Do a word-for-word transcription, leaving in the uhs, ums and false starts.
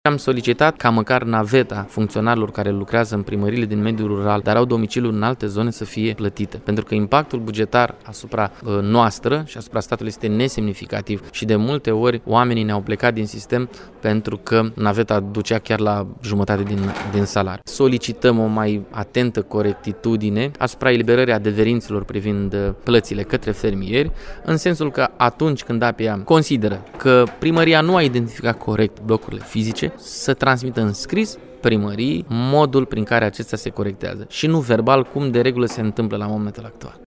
Am solicitat ca măcar naveta funcționarilor care lucrează în primăriile din mediul rural, dar au domiciliul în alte zone, să fie plătită. Pentru că impactul bugetar asupra uh, noastră și asupra statului este nesemnificativ și de multe ori oamenii ne-au plecat din sistem pentru că naveta ducea chiar la jumătate din, din salariu. Solicităm o mai atentă corectitudine asupra eliberării adeverinților privind uh, plățile către fermieri, în sensul că atunci când A P I A consideră că primăria nu a identificat corect blocurile fizice, să transmită în scris primării modul prin care acestea se corectează și nu verbal, cum de regulă se întâmplă la momentul actual.